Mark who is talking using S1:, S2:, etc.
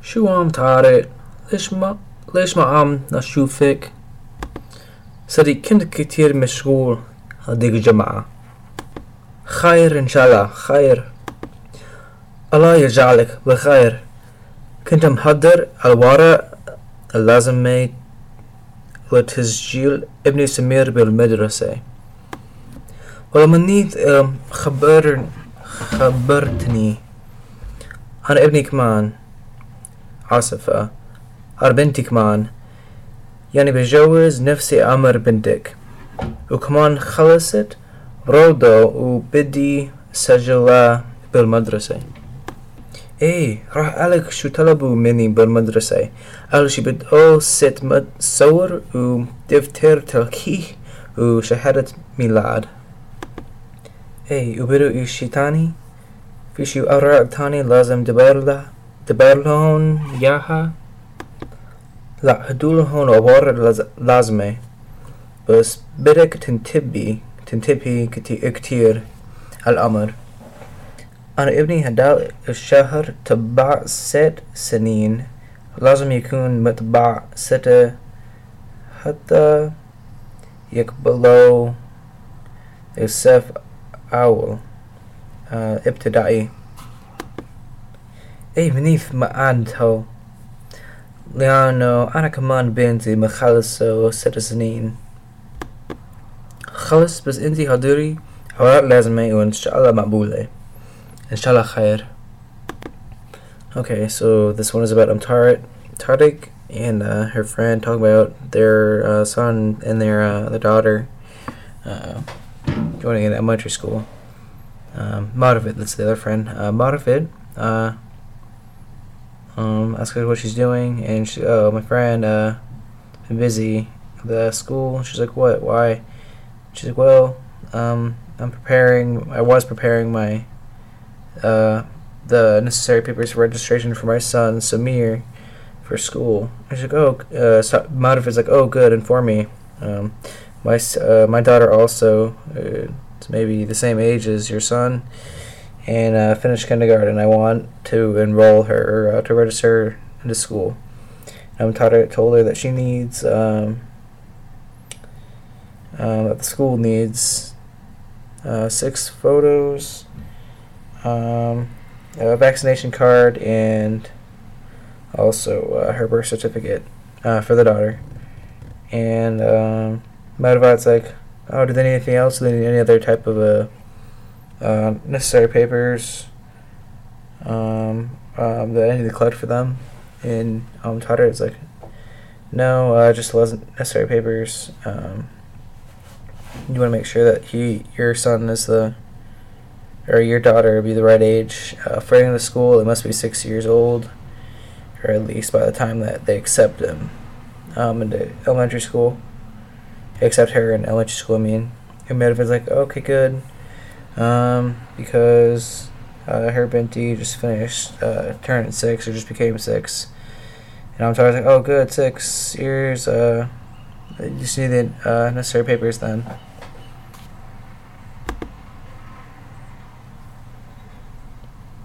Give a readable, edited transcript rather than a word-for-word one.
S1: شو عم تعارض؟ ليش ما عم نشوفك؟ صديق كنت كتير مشغول هديك الجمعة. خير إن شاء الله خير. الله يجعلك بخير. كنت محضر الورق اللازم لتسجيل ابني سمير بالمدرسة، ولما نيت خبرتني عن ابني كمان عاصفة، عن بنتي كمان، يعني بجوز نفسي أمر بنتك، وكمان خلصت روضة وبدي سجلها بالمدرسة. ايه راح قالك شو طلبوا مني بالمدرسة؟ قالوا شي بدو 6 صور ودفتر تلقيح وشهادة ميلاد. ايه وبدو اشي تاني؟ في شي اوراق تاني لازم دبرلهن ياها؟ لا هدولهن عبارة لازمة، بس بدك تنتبهي كتير الأمر. أنا ابني هدا الشهر تبع 6 سنين، لازم يكون متبع 6 حتى يقبلوا الصف أول ابتدائي. اي منيف ما أنتو، لأنه أنا كمان بنتي مخلصة 6 سنين. خلص بس انتي هدوري أوراق لازمة وإن شاء الله مقبولة، إن شاء الله خير. Okay, so this one is about Tariq and her friend talking about their son and their daughter going in elementary school. Marvid, that's the other friend. Marvid asked her what she's doing, and my friend been busy at the school. She's like, what? Why? She's like, well, I was preparing my the necessary papers for registration for my son Samir for school. I was like, Madhav is like, oh, good, inform me. My daughter also is maybe the same age as your son, and finished kindergarten. I want to enroll her to register into school. Told her that she needs that the school needs 6 photos, a vaccination card, and also her birth certificate for the daughter. And Madhavat's like, oh, do they need anything else? Do they need any other type of necessary papers that I need to collect for them? And Tara is like, no, just necessary papers. You want to make sure that your son is or your daughter be the right age. For entering the school, it must be 6 years old, or at least by the time that they accept him into elementary school. They accept her in elementary school, And Medved's like, okay, good. Because her Binti just finished turning 6, or just became 6. And I'm like, oh, good, 6 years. You just need the necessary papers then.